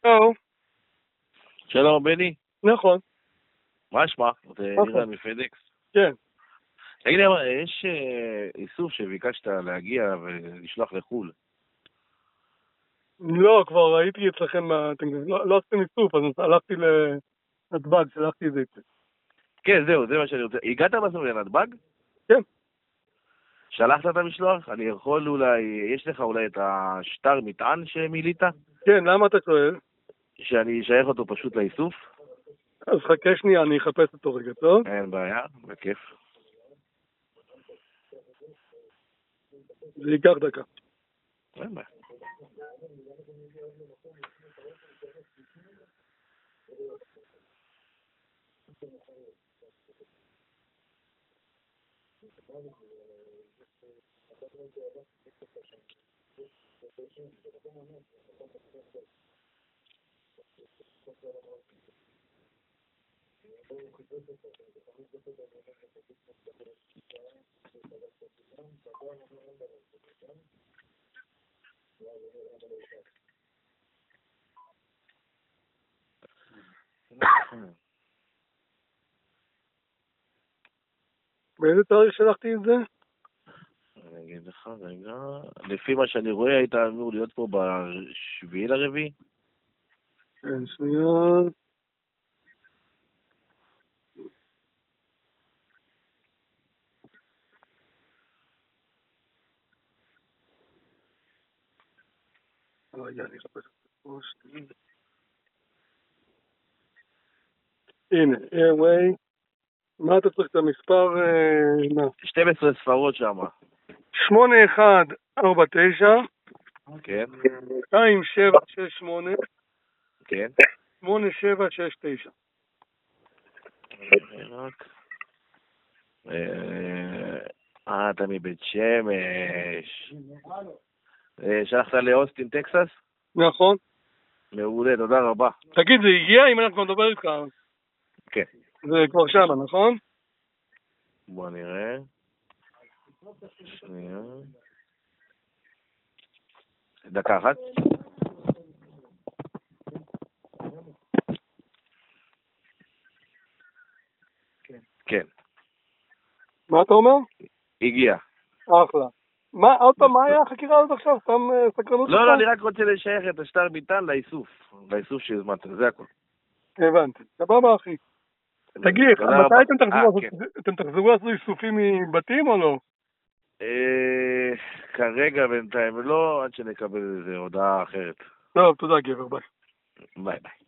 טוב, שלום בני, נכון, מה שמע? זה נכון. לירן מפדקס. כן. תגיד לי, אבל יש איסוף שביקשת להגיע ולשלוח לחו"ל. לא, כבר הייתי אצלכם, לא עשיתם איסוף, אז הלכתי לנתב"ג, שלחתי את זה אצלי. כן, זהו, זה מה שאני רוצה. הגעת בסוף לנתב"ג? כן, שלחת את המשלוח? אני יכול אולי, יש לך אולי את השטר מטען שמילאת? כן, למה אתה שואל? שאני אשייך אותו פשוט לאיסוף? אז חכה שנייה, אני אחפש אותו רגע, טוב? אין בעיה, בכיף. זה ייקח דקה. אין בעיה. באיזה תאריך שלחתי את זה? אני אגיד לך רגע, לפי מה שאני רואה היית אמור להיות פה ב7/4. כן, שנייה. רגע, אני אחפש את זה פה, שנייה. הנה, airway. מה אתה צריך את המספר? 12 ספרות שם. 8149 כן, 2768 כן. 8769. רק... אתה מבית שמש. שלחת לאוסטין, טקסס? נכון. מעולה, תודה רבה. תגיד, זה הגיע אם אנחנו נדבר איתך? כן. זה כבר שמה, נכון? בוא נראה. שנייה. דקה אחת. כן. מה אתה אומר? הגיע. אחלה. מה, עוד פעם, מה היה החקירה הזאת עכשיו? סתם סקרנות לא, שלך? לא, אני רק רוצה לשייך את השטר מטען לאיסוף שהזמנת, זה הכל. הבנתי. סבבה, אחי. תגיד, תודה רבה. מתי כן. אתם תחזרו לעשות איסופים מבתים או לא? כרגע בינתיים לא, עד שנקבל איזה הודעה אחרת. טוב, תודה גבר, ביי. ביי ביי.